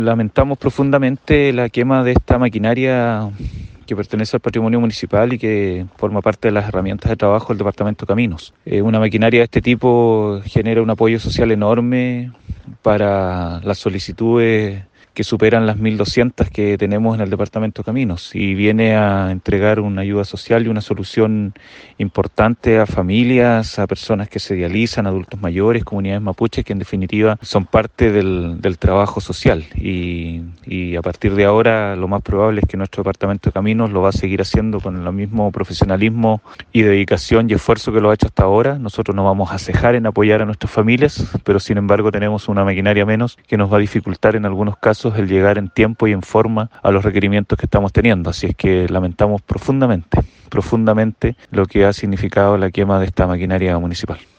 Lamentamos profundamente la quema de esta maquinaria que pertenece al patrimonio municipal y que forma parte de las herramientas de trabajo del Departamento de Caminos. Una maquinaria de este tipo genera un apoyo social enorme para las solicitudes que superan las 1.200 que tenemos en el Departamento de Caminos y viene a entregar una ayuda social y una solución importante a familias, a personas que se dializan, adultos mayores, comunidades mapuches que en definitiva son parte del trabajo social y a partir de ahora lo más probable es que nuestro Departamento de Caminos lo va a seguir haciendo con el mismo profesionalismo y dedicación y esfuerzo que lo ha hecho hasta ahora. Nosotros no vamos a cejar en apoyar a nuestras familias, pero sin embargo tenemos una maquinaria menos que nos va a dificultar en algunos casos el llegar en tiempo y en forma a los requerimientos que estamos teniendo. Así es que lamentamos profundamente lo que ha significado la quema de esta maquinaria municipal.